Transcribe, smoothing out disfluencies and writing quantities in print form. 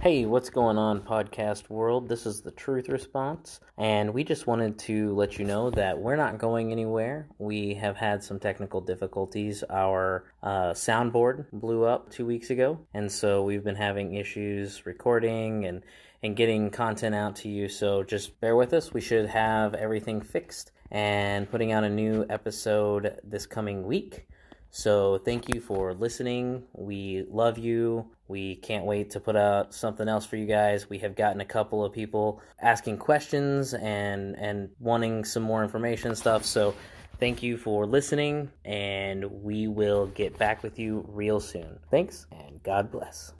Hey, what's going on, podcast world? This is the Truth Response, and we just wanted to let you know that we're not going anywhere. We have had some technical difficulties. Our soundboard blew up 2 weeks ago, and so we've been having issues recording and getting content out to you. So just bear with us. We should have everything fixed and putting out a new episode this coming week. So thank you for listening. We love you. We can't wait to put out something else for you guys. We have gotten a couple of people asking questions and wanting some more information and stuff. So thank you for listening, and we will get back with you real soon. Thanks, and God bless.